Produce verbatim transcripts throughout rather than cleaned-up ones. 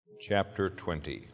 chapter twenty.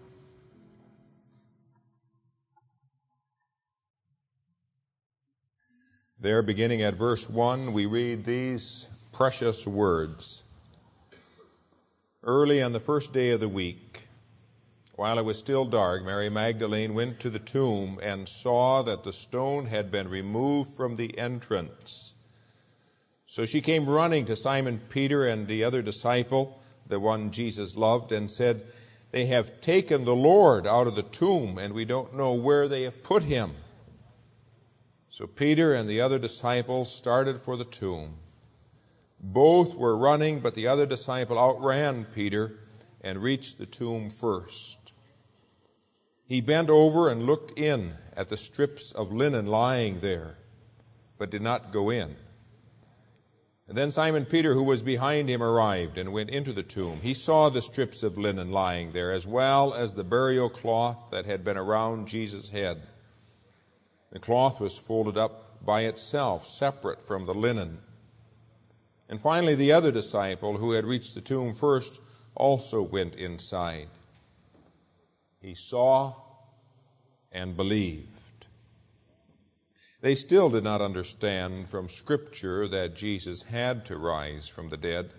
There, beginning at verse one, we read these precious words. Early on the first day of the week, while it was still dark, Mary Magdalene went to the tomb and saw that the stone had been removed from the entrance. So she came running to Simon Peter and the other disciple, the one Jesus loved, and said, "They have taken the Lord out of the tomb, and we don't know where they have put him." So Peter and the other disciples started for the tomb. Both were running, but the other disciple outran Peter and reached the tomb first. He bent over and looked in at the strips of linen lying there, but did not go in. And then Simon Peter, who was behind him, arrived and went into the tomb. He saw the strips of linen lying there, as well as the burial cloth that had been around Jesus' head. The cloth was folded up by itself, separate from the linen. And finally, the other disciple, who had reached the tomb first, also went inside. He saw and believed. They still did not understand from Scripture that Jesus had to rise from the dead.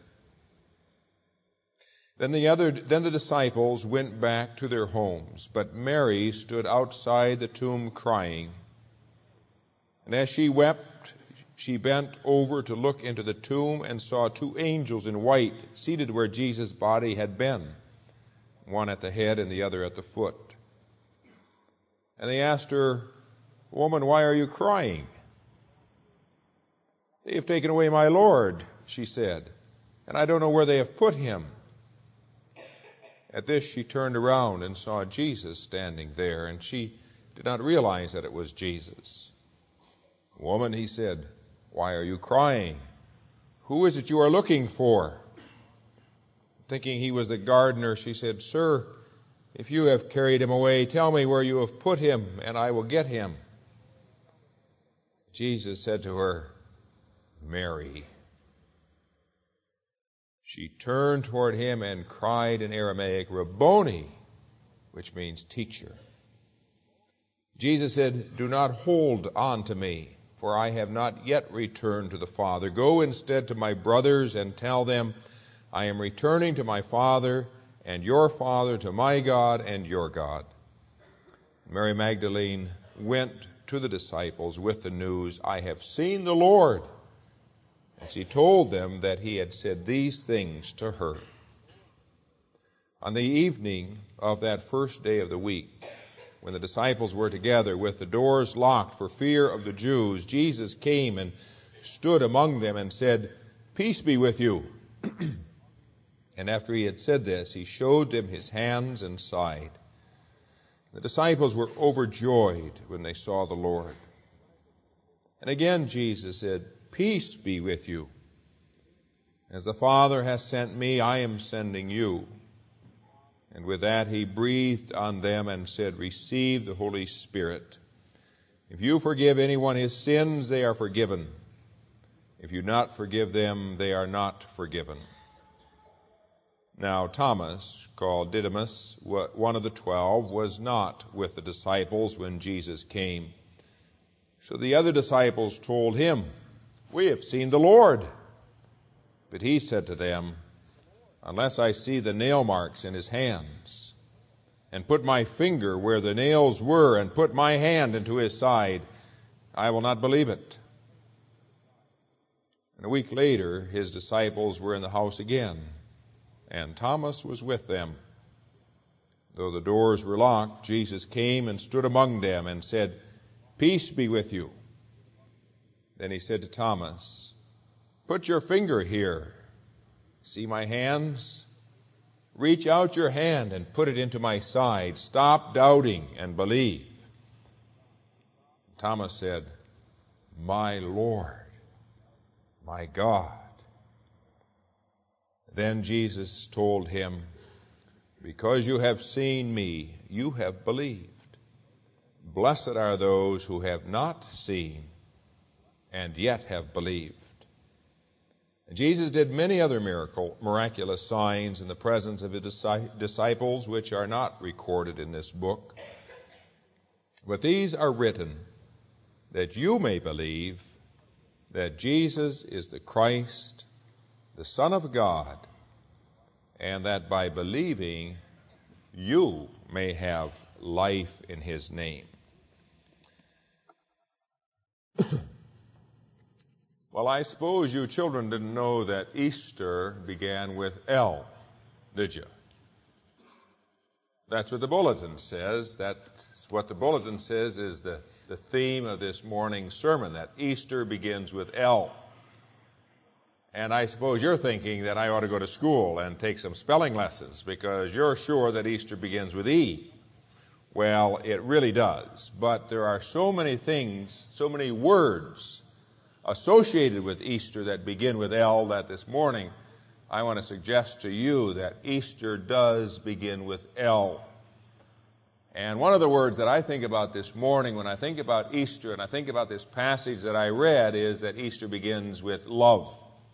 Then the other, then the disciples went back to their homes, but Mary stood outside the tomb crying. And as she wept, she bent over to look into the tomb and saw two angels in white seated where Jesus' body had been, one at the head and the other at the foot. And they asked her, "Woman, why are you crying?" "They have taken away my Lord," she said, "and I don't know where they have put him." At this she turned around and saw Jesus standing there, and she did not realize that it was Jesus. "Woman," he said, "why are you crying? Who is it you are looking for?" Thinking he was the gardener, she said, "Sir, if you have carried him away, tell me where you have put him, and I will get him." Jesus said to her, "Mary." She turned toward him and cried in Aramaic, "Rabboni," which means teacher. Jesus said, "Do not hold on to me, for I have not yet returned to the Father. Go instead to my brothers and tell them, I am returning to my Father and your Father, to my God and your God." Mary Magdalene went to the disciples with the news, "I have seen the Lord." And she told them that he had said these things to her. On the evening of that first day of the week, when the disciples were together with the doors locked for fear of the Jews, Jesus came and stood among them and said, "Peace be with you." And after he had said this, he showed them his hands and side. The disciples were overjoyed when they saw the Lord. And again Jesus said, "Peace be with you. As the Father has sent me, I am sending you." And with that he breathed on them and said, "Receive the Holy Spirit. If you forgive anyone his sins, they are forgiven. If you do not forgive them, they are not forgiven." Now Thomas, called Didymus, one of the twelve, was not with the disciples when Jesus came. So the other disciples told him, "We have seen the Lord." But he said to them, "Unless I see the nail marks in his hands, and put my finger where the nails were, and put my hand into his side, I will not believe it." And a week later, his disciples were in the house again, and Thomas was with them. Though the doors were locked, Jesus came and stood among them and said, "Peace be with you." Then he said to Thomas, "Put your finger here. See my hands? Reach out your hand and put it into my side. Stop doubting and believe." Thomas said, "My Lord, my God." Then Jesus told him, "Because you have seen me, you have believed. Blessed are those who have not seen and yet have believed." Jesus did many other miracle, miraculous signs in the presence of his disciples, which are not recorded in this book. But these are written that you may believe that Jesus is the Christ, the Son of God, and that by believing you may have life in his name. Well, I suppose you children didn't know that Easter began with L, did you? That's what the bulletin says. That's what the bulletin says is the, the theme of this morning's sermon, that Easter begins with L. And I suppose you're thinking that I ought to go to school and take some spelling lessons because you're sure that Easter begins with E. Well, it really does. But there are so many things, so many words associated with Easter that begin with L that this morning I want to suggest to you that Easter does begin with L. And one of the words that I think about this morning when I think about Easter and I think about this passage that I read is that Easter begins with love.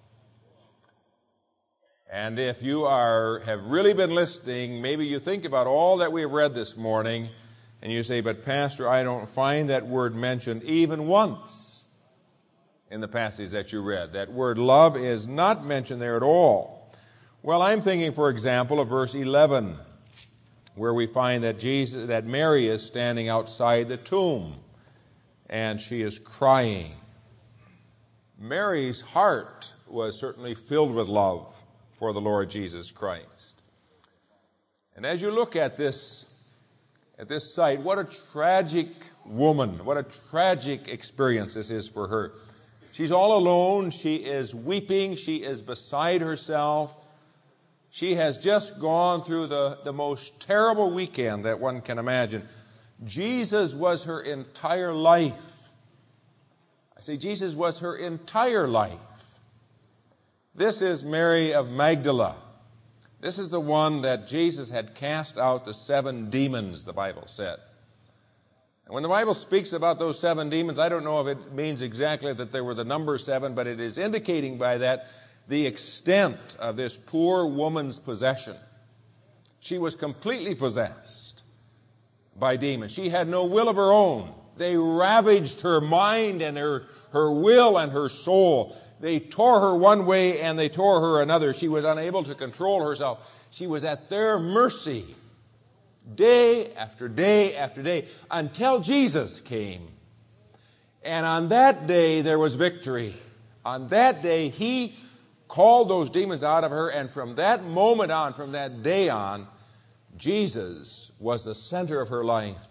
And if you are have really been listening, maybe you think about all that we've read this morning and you say, but Pastor, I don't find that word mentioned even once in the passage that you read. That word love is not mentioned there at all. Well, I'm thinking, for example, of verse eleven, where we find that Jesus, that Mary is standing outside the tomb, and she is crying. Mary's heart was certainly filled with love for the Lord Jesus Christ. And as you look at this, at this sight, what a tragic woman, what a tragic experience this is for her. She's all alone. She is weeping. She is beside herself. She has just gone through the, the most terrible weekend that one can imagine. Jesus was her entire life. I say Jesus was her entire life. This is Mary of Magdala. This is the one that Jesus had cast out the seven demons, the Bible said. And when the Bible speaks about those seven demons, I don't know if it means exactly that they were the number seven, but it is indicating by that the extent of this poor woman's possession. She was completely possessed by demons. She had no will of her own. They ravaged her mind and her, her will and her soul. They tore her one way and they tore her another. She was unable to control herself. She was at their mercy. Day after day after day, until Jesus came. And on that day, there was victory. On that day, he called those demons out of her, and from that moment on, from that day on, Jesus was the center of her life.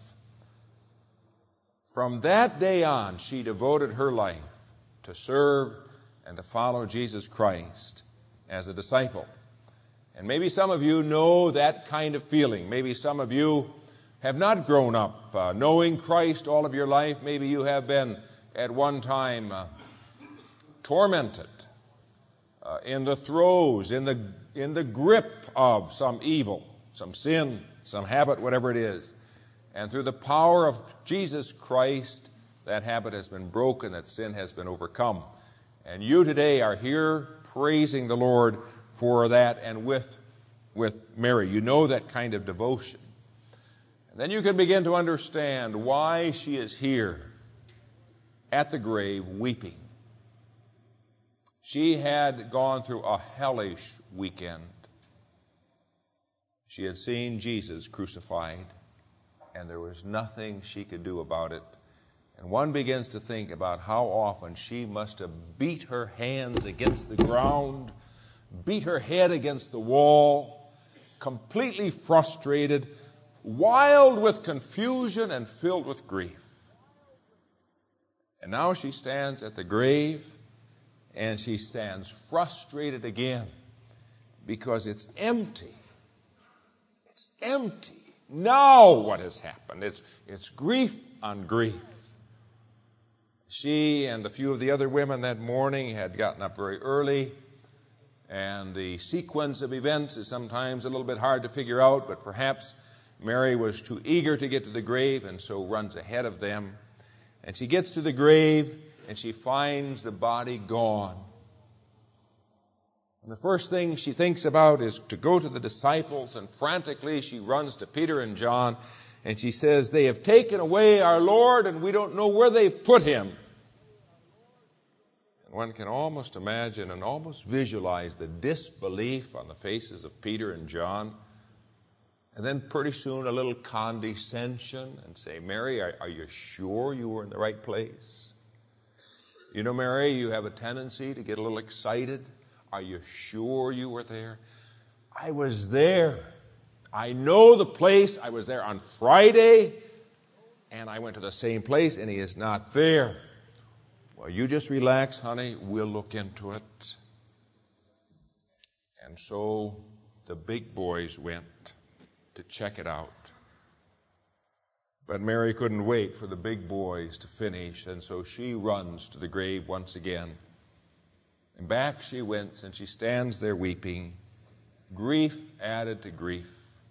From that day on, she devoted her life to serve and to follow Jesus Christ as a disciple. And maybe some of you know that kind of feeling. Maybe some of you have not grown up uh, knowing Christ all of your life. Maybe you have been at one time uh, tormented uh, in the throes, in the, in the grip of some evil, some sin, some habit, whatever it is. And through the power of Jesus Christ, that habit has been broken, that sin has been overcome. And you today are here praising the Lord for that, and with, with Mary. You know that kind of devotion. And then you can begin to understand why she is here at the grave weeping. She had gone through a hellish weekend. She had seen Jesus crucified, and there was nothing she could do about it. And one begins to think about how often she must have beat her hands against the ground, beat her head against the wall, completely frustrated, wild with confusion and filled with grief. And now she stands at the grave, and she stands frustrated again because it's empty. It's empty. Now what has happened? It's, it's grief on grief. She and a few of the other women that morning had gotten up very early, and the sequence of events is sometimes a little bit hard to figure out, but perhaps Mary was too eager to get to the grave and so runs ahead of them. And she gets to the grave and she finds the body gone. And the first thing she thinks about is to go to the disciples, and frantically she runs to Peter and John, and she says, "They have taken away our Lord, and we don't know where they've put him." And one can almost imagine and almost visualize the disbelief on the faces of Peter and John. And then pretty soon a little condescension and say, "Mary, are, are you sure you were in the right place? You know, Mary, you have a tendency to get a little excited. Are you sure you were there?" "I was there. I know the place. I was there on Friday, and I went to the same place, and he is not there." "Well, you just relax, honey. We'll look into it." And so the big boys went to check it out. But Mary couldn't wait for the big boys to finish, and so she runs to the grave once again. And back she went, and she stands there weeping, grief added to grief.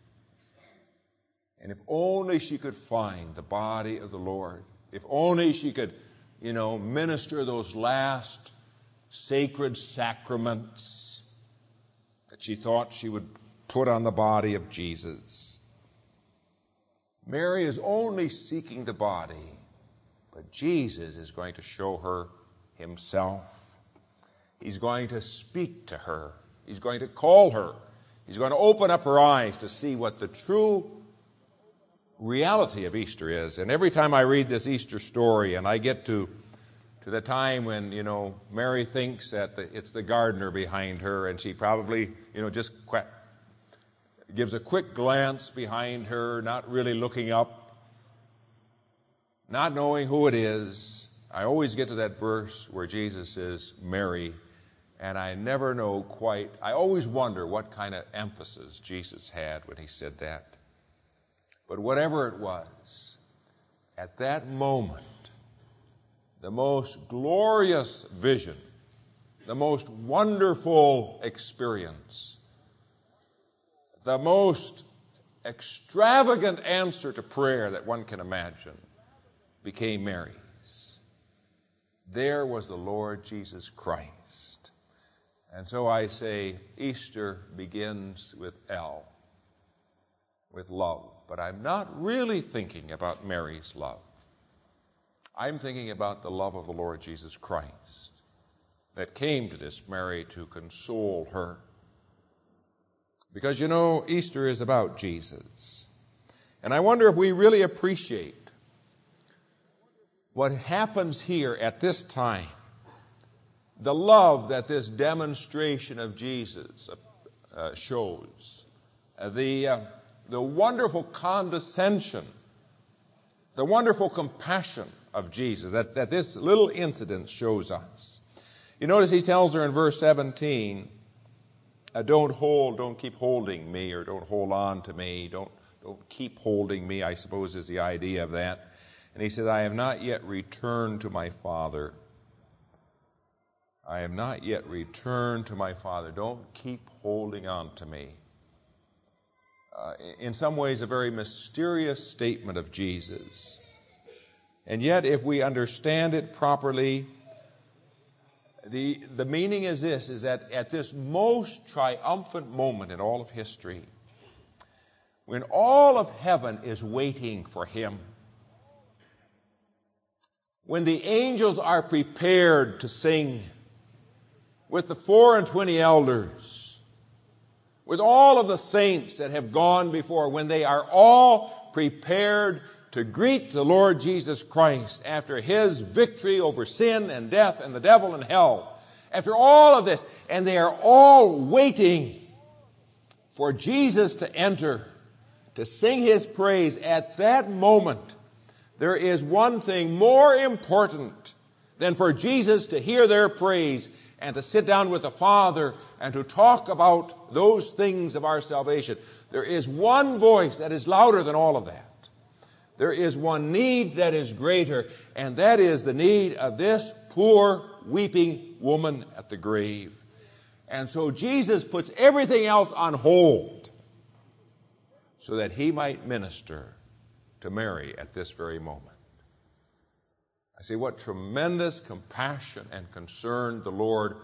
And if only she could find the body of the Lord, if only she could, you know, minister those last sacred sacraments that she thought she would put on the body of Jesus. Mary is only seeking the body, but Jesus is going to show her himself. He's going to speak to her. He's going to call her. He's going to open up her eyes to see what the true reality of Easter is. And every time I read this Easter story and I get to to the time when, you know, Mary thinks that the, it's the gardener behind her, and she probably, you know, just quite gives a quick glance behind her, not really looking up, not knowing who it is. I always get to that verse where Jesus says, "Mary," and I never know quite, I always wonder what kind of emphasis Jesus had when he said that. But whatever it was, at that moment, the most glorious vision, the most wonderful experience, the most extravagant answer to prayer that one can imagine became Mary's. There was the Lord Jesus Christ. And so I say Easter begins with L, with love. But I'm not really thinking about Mary's love. I'm thinking about the love of the Lord Jesus Christ that came to this Mary to console her. Because, you know, Easter is about Jesus. And I wonder if we really appreciate what happens here at this time, the love that this demonstration of Jesus uh, shows, uh, the, uh, the wonderful condescension, the wonderful compassion of Jesus that, that this little incident shows us. You notice he tells her in verse seventeen, Uh, don't hold, don't keep holding me, or don't hold on to me. Don't, don't keep holding me, I suppose is the idea of that. And he said, I have not yet returned to my Father. I have not yet returned to my Father. Don't keep holding on to me. Uh, in some ways, a very mysterious statement of Jesus. And yet, if we understand it properly, The, the meaning is this, is that at this most triumphant moment in all of history, when all of heaven is waiting for him, when the angels are prepared to sing with the four and twenty elders, with all of the saints that have gone before, when they are all prepared to greet the Lord Jesus Christ after his victory over sin and death and the devil and hell. After all of this, and they are all waiting for Jesus to enter, to sing his praise. At that moment, there is one thing more important than for Jesus to hear their praise and to sit down with the Father and to talk about those things of our salvation. There is one voice that is louder than all of that. There is one need that is greater, and that is the need of this poor, weeping woman at the grave. And so Jesus puts everything else on hold so that he might minister to Mary at this very moment. I say, what tremendous compassion and concern the Lord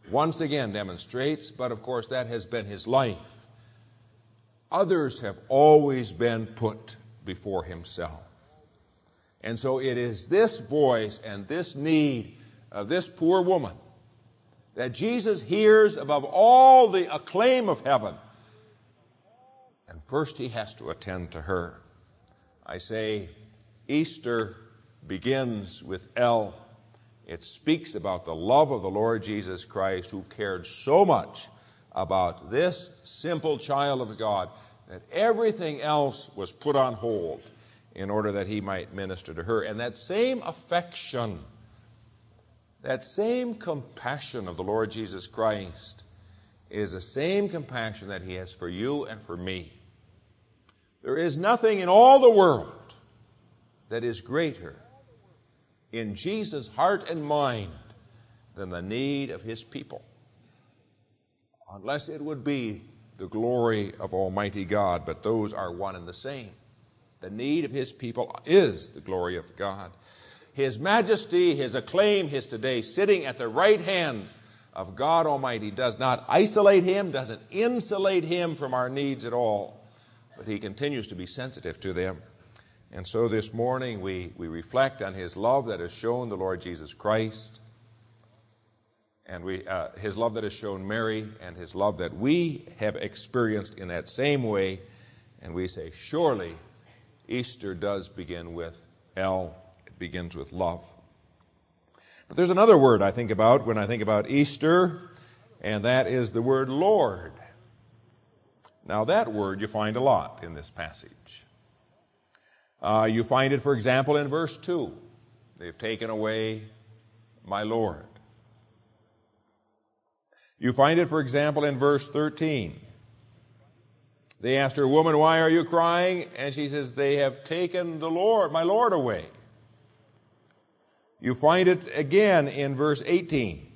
once again demonstrates, but of course that has been his life. Others have always been put before himself. And so it is this voice and this need of this poor woman that Jesus hears above all the acclaim of heaven. And first he has to attend to her. I say Easter begins with El. It speaks about the love of the Lord Jesus Christ, who cared so much about this simple child of God that everything else was put on hold in order that he might minister to her. And that same affection, that same compassion of the Lord Jesus Christ is the same compassion that he has for you and for me. There is nothing in all the world that is greater in Jesus' heart and mind than the need of his people, unless it would be the glory of Almighty God, but those are one and the same. The need of his people is the glory of God. His majesty, his acclaim, his today sitting at the right hand of God Almighty does not isolate him, doesn't insulate him from our needs at all, but he continues to be sensitive to them. And so this morning we, we reflect on his love that has shown the Lord Jesus Christ, and we, uh, his love that has shown Mary, and his love that we have experienced in that same way. And we say, surely Easter does begin with El. It begins with love. But there's another word I think about when I think about Easter, and that is the word Lord. Now that word you find a lot in this passage. Uh, you find it, for example, in verse two. They've taken away my Lord. You find it, for example, in verse thirteen. They asked her, woman, why are you crying? And she says, they have taken the Lord, my Lord, away. You find it again in verse eighteen.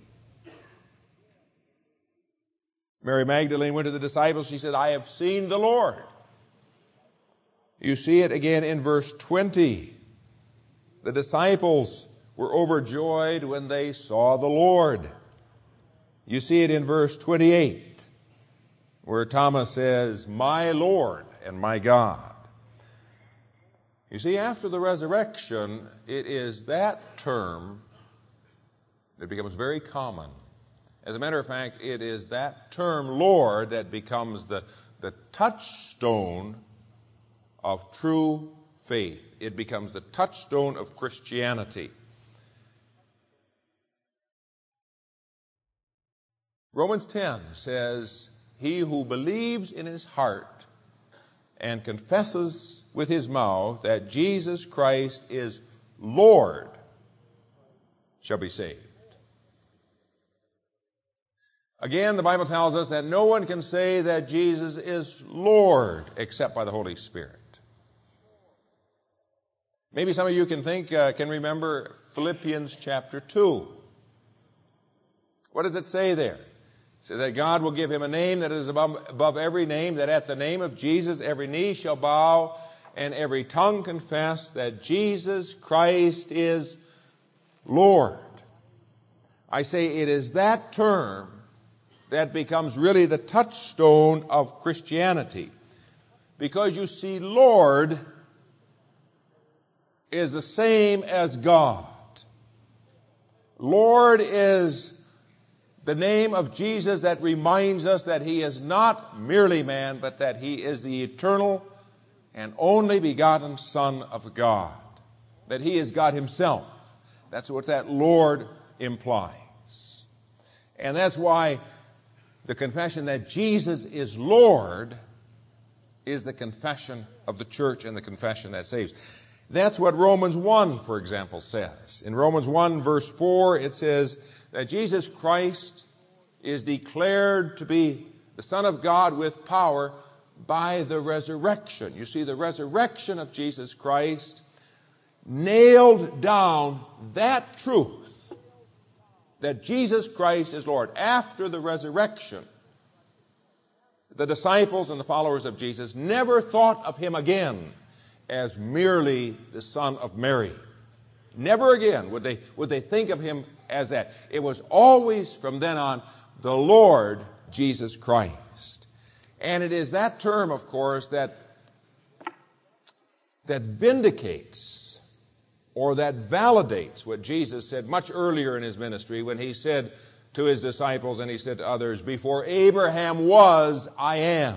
Mary Magdalene went to the disciples. She said, I have seen the Lord. You see it again in verse twenty. The disciples were overjoyed when they saw the Lord. You see it in verse twenty-eight, where Thomas says, my Lord and my God. You see, after the resurrection, it is that term that becomes very common. As a matter of fact, it is that term, Lord, that becomes the, the touchstone of true faith. It becomes the touchstone of Christianity. Romans ten says, he who believes in his heart and confesses with his mouth that Jesus Christ is Lord shall be saved. Again, the Bible tells us that no one can say that Jesus is Lord except by the Holy Spirit. Maybe some of you can think, uh, can remember Philippians chapter two. What does it say there? It says that God will give him a name that is above, above every name, that at the name of Jesus every knee shall bow and every tongue confess that Jesus Christ is Lord. I say it is that term that becomes really the touchstone of Christianity. Because you see, Lord is the same as God. Lord is the name of Jesus that reminds us that he is not merely man, but that he is the eternal and only begotten Son of God. That he is God himself. That's what that Lord implies. And that's why the confession that Jesus is Lord is the confession of the church and the confession that saves. That's what Romans one, for example, says. In Romans one, verse four, it says that Jesus Christ is declared to be the Son of God with power by the resurrection. You see, the resurrection of Jesus Christ nailed down that truth, that Jesus Christ is Lord. After the resurrection, the disciples and the followers of Jesus never thought of him again as merely the son of Mary. Never again would they, would they think of him as that. It was always from then on, the Lord Jesus Christ. And it is that term, of course, that, that vindicates or that validates what Jesus said much earlier in his ministry when he said to his disciples and he said to others, "Before Abraham was, I am."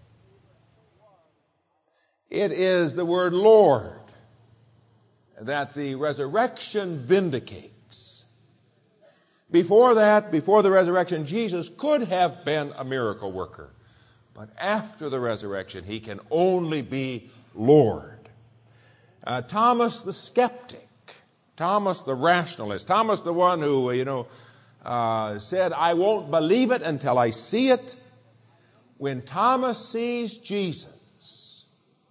It is the word Lord that the resurrection vindicates. Before that, before the resurrection, Jesus could have been a miracle worker. But after the resurrection, he can only be Lord. Uh, Thomas the skeptic, Thomas the rationalist, Thomas the one who, you know, uh, said, "I won't believe it until I see it." When Thomas sees Jesus,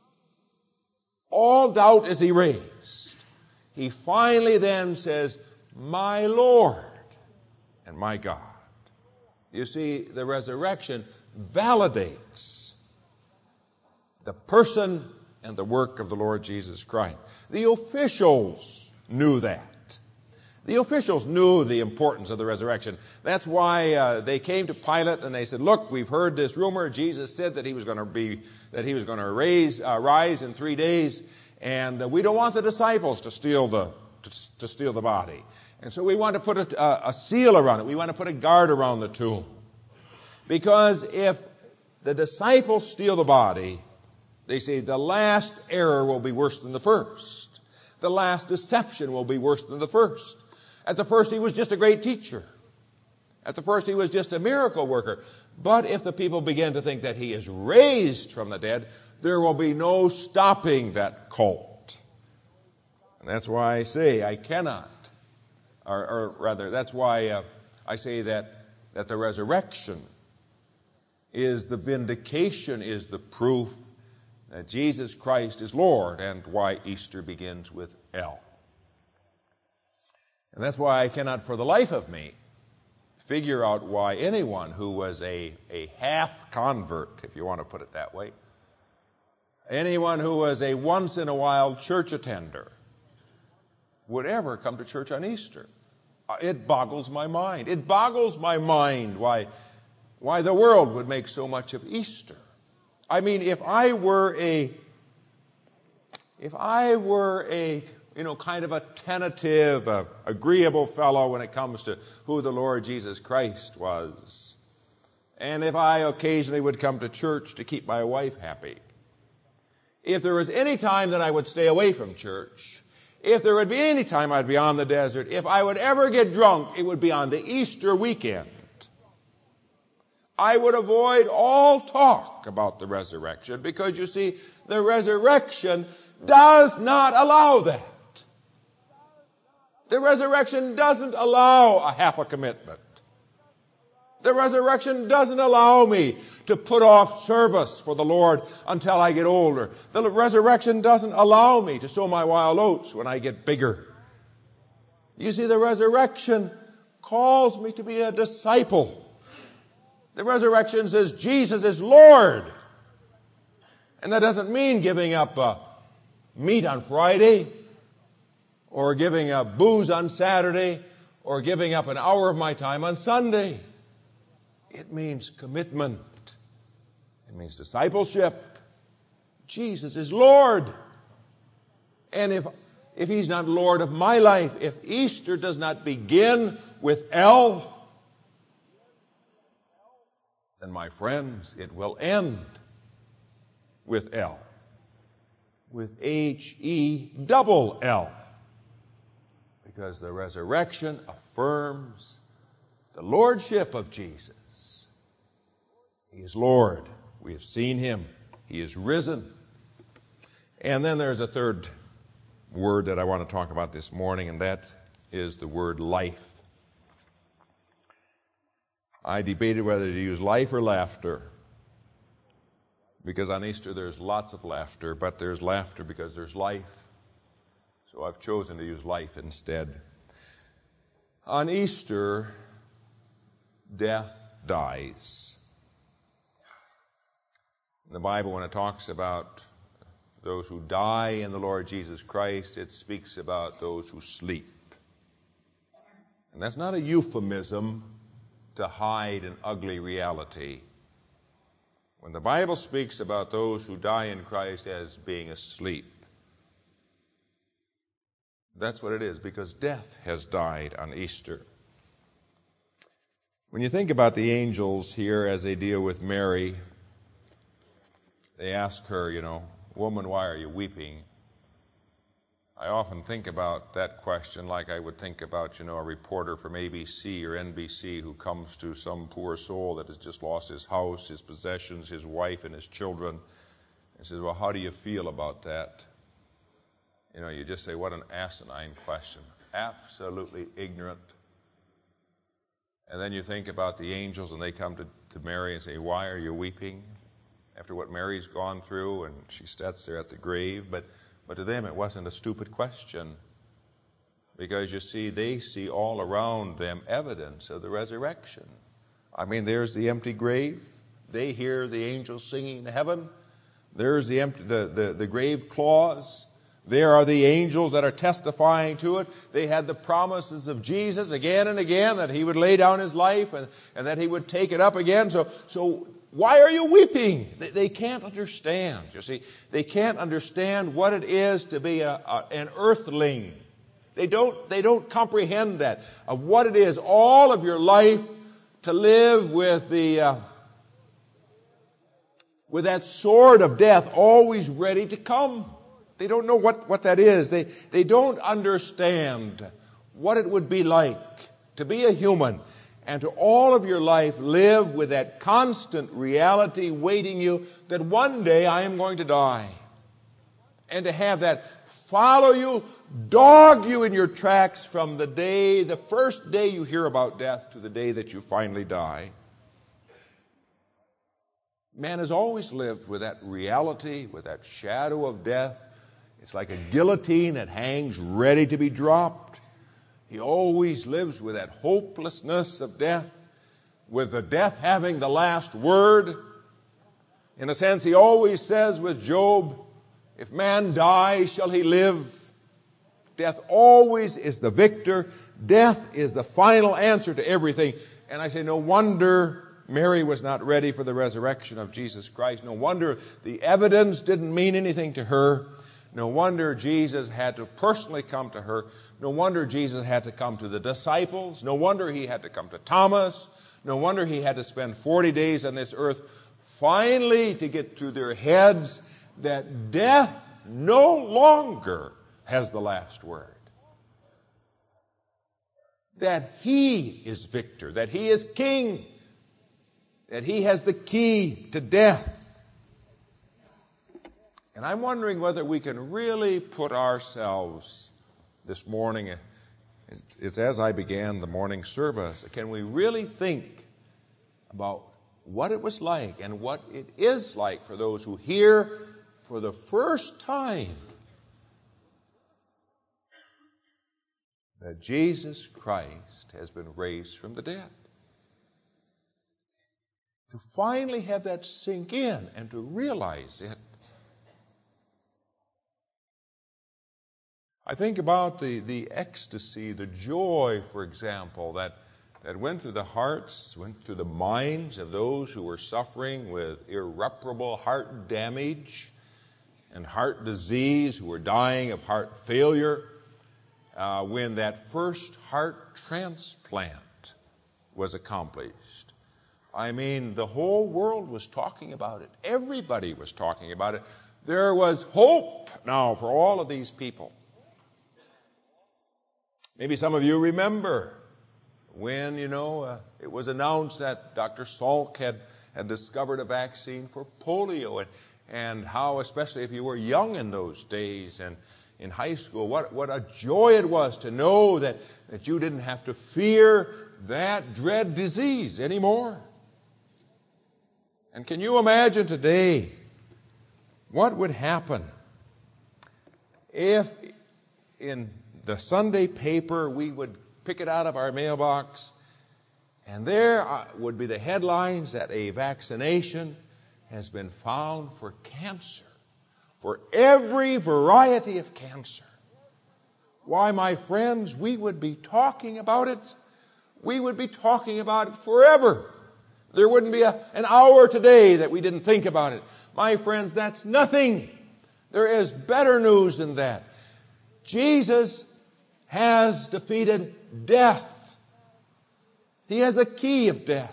all doubt is erased. He finally then says, "My Lord and my God." You see, the resurrection validates the person and the work of the Lord Jesus Christ. The officials knew that. The officials knew the importance of the resurrection. That's why uh, they came to Pilate and they said, "Look, we've heard this rumor. Jesus said that he was going to be that he was going to raise uh, rise in three days, and uh, we don't want the disciples to steal the to, to steal the body, and so we want to put a, a, a seal around it. We want to put a guard around the tomb, because if the disciples steal the body, they say the last error will be worse than the first. The last deception will be worse than the first. At the first, he was just a great teacher. At the first, he was just a miracle worker. But if the people begin to think that he is raised from the dead, there will be no stopping that cult. And that's why I say I cannot, or, or rather, that's why uh, I say that, that the resurrection is the vindication, is the proof that Jesus Christ is Lord, and why Easter begins with L. And that's why I cannot for the life of me figure out why anyone who was a, a half convert, if you want to put it that way, anyone who was a once-in-a-while church attender, would ever come to church on Easter. It boggles my mind. It boggles my mind why, why the world would make so much of Easter. I mean, if I were a, if I were a, you know, kind of a tentative, uh, agreeable fellow when it comes to who the Lord Jesus Christ was, and if I occasionally would come to church to keep my wife happy, if there was any time that I would stay away from church, if there would be any time I'd be on the desert, if I would ever get drunk, it would be on the Easter weekend. I would avoid all talk about the resurrection, because you see, the resurrection does not allow that. The resurrection doesn't allow a half a commitment. The resurrection doesn't allow me to put off service for the Lord until I get older. The resurrection doesn't allow me to sow my wild oats when I get bigger. You see, the resurrection calls me to be a disciple. The resurrection says Jesus is Lord. And that doesn't mean giving up uh, meat on Friday, or giving up booze on Saturday, or giving up an hour of my time on Sunday. It means commitment. It means discipleship. Jesus is Lord. And if, if he's not Lord of my life, if Easter does not begin with L, then, my friends, it will end with L, with H E double L, because the resurrection affirms the lordship of Jesus. He is Lord. We have seen him. He is risen. And then there's a third word that I want to talk about this morning, and that is the word life. I debated whether to use life or laughter, because on Easter there's lots of laughter, but there's laughter because there's life. So I've chosen to use life instead. On Easter, death dies. In the Bible, when it talks about those who die in the Lord Jesus Christ, it speaks about those who sleep. And that's not a euphemism to hide an ugly reality. When the Bible speaks about those who die in Christ as being asleep, that's what it is, because death has died on Easter. When you think about the angels here as they deal with Mary, they ask her, you know, "Woman, why are you weeping?" I often think about that question like I would think about, you know, a reporter from A B C or N B C who comes to some poor soul that has just lost his house, his possessions, his wife, and his children, and says, "Well, how do you feel about that?" You know, you just say, what an asinine question. Absolutely ignorant. And then you think about the angels, and they come to, to Mary and say, "Why are you weeping?" After what Mary's gone through, and she sits there at the grave. But, but to them, it wasn't a stupid question. Because, you see, they see all around them evidence of the resurrection. I mean, there's the empty grave. They hear the angels singing in heaven. There's the, empty, the, the, the grave clause. There are the angels that are testifying to it. They had the promises of Jesus again and again that he would lay down his life and, and that he would take it up again. So, so why are you weeping? They, they can't understand, you see. They can't understand what it is to be a, a, an earthling. They don't, they don't comprehend that, of what it is all of your life to live with the... Uh, with that sword of death always ready to come. They don't know what, what that is. They, they don't understand what it would be like to be a human and to all of your life live with that constant reality waiting you that one day I am going to die. And to have that follow you, dog you in your tracks from the day, the first day you hear about death to the day that you finally die. Man has always lived with that reality, with that shadow of death. It's like a guillotine that hangs ready to be dropped. He always lives with that hopelessness of death, with the death having the last word. In a sense, he always says with Job, "If man die, shall he live?" Death always is the victor. Death is the final answer to everything. And I say, no wonder Mary was not ready for the resurrection of Jesus Christ. No wonder the evidence didn't mean anything to her. No wonder Jesus had to personally come to her. No wonder Jesus had to come to the disciples. No wonder he had to come to Thomas. No wonder he had to spend forty days on this earth finally to get through their heads that death no longer has the last word. That he is victor, that he is king, that he has the key to death. And I'm wondering whether we can really put ourselves this morning, it's, it's as I began the morning service, can we really think about what it was like and what it is like for those who hear for the first time that Jesus Christ has been raised from the dead? To finally have that sink in and to realize it. I think about the, the ecstasy, the joy, for example, that, that went through the hearts, went through the minds of those who were suffering with irreparable heart damage and heart disease, who were dying of heart failure, uh, when that first heart transplant was accomplished. I mean, the whole world was talking about it. Everybody was talking about it. There was hope now for all of these people. Maybe some of you remember when, you know, uh, it was announced that Doctor Salk had, had discovered a vaccine for polio, and, and how, especially if you were young in those days and in high school, what, what a joy it was to know that, that you didn't have to fear that dread disease anymore. And can you imagine today what would happen if in the Sunday paper we would pick it out of our mailbox and there would be the headlines that a vaccination has been found for cancer, for every variety of cancer? Why, my friends, we would be talking about it we would be talking about it forever. There wouldn't be a, an hour today that we didn't think about it. My friends, that's nothing. There is better news than that. Jesus has defeated death. He has the key of death.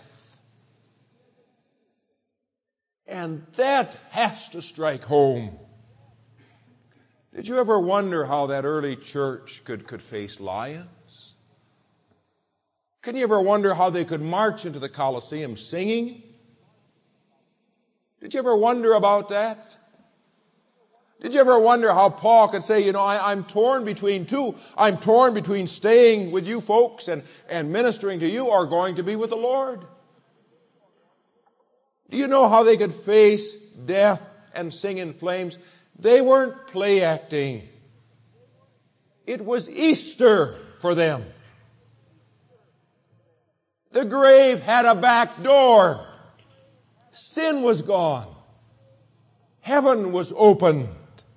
And that has to strike home. Did you ever wonder how that early church could, could face lions? Can you ever wonder how they could march into the Colosseum singing? Did you ever wonder about that? Did you ever wonder how Paul could say, you know, I, I'm torn between two. I'm torn between staying with you folks and, and ministering to you or going to be with the Lord? Do you know how they could face death and sing in flames? They weren't play acting. It was Easter for them. The grave had a back door. Sin was gone. Heaven was opened.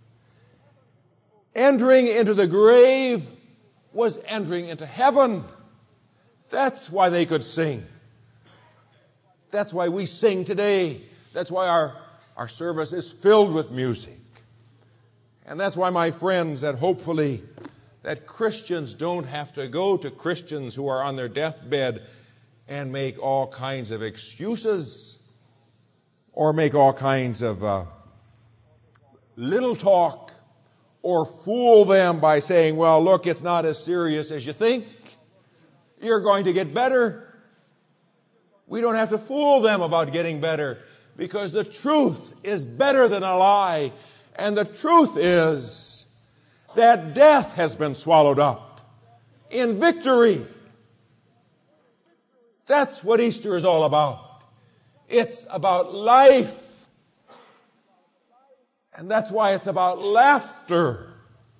Entering into the grave was entering into heaven. That's why they could sing. That's why we sing today. That's why our, our service is filled with music. And that's why, my friends, that hopefully that Christians don't have to go to Christians who are on their deathbed and make all kinds of excuses or make all kinds of uh, little talk or fool them by saying, well, look, it's not as serious as you think. You're going to get better. We don't have to fool them about getting better because the truth is better than a lie. And the truth is that death has been swallowed up in victory. That's what Easter is all about. It's about life. And that's why it's about laughter.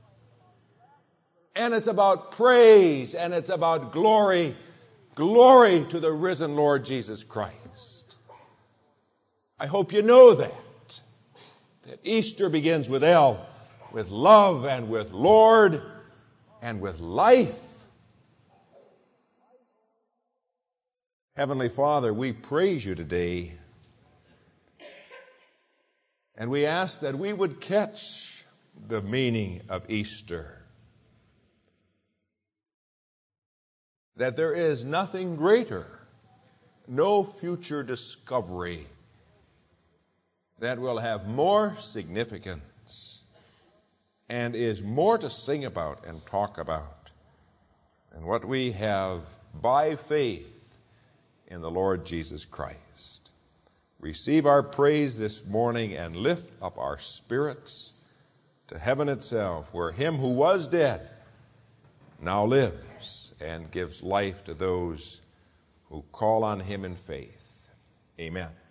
And it's about praise. And it's about glory. Glory to the risen Lord Jesus Christ. I hope you know that. That Easter begins with L, with love and with Lord and with life. Heavenly Father, we praise you today. And we ask that we would catch the meaning of Easter. That there is nothing greater, no future discovery that will have more significance and is more to sing about and talk about than what we have by faith in the Lord Jesus Christ. Receive our praise this morning and lift up our spirits to heaven itself, where him who was dead now lives and gives life to those who call on him in faith. Amen.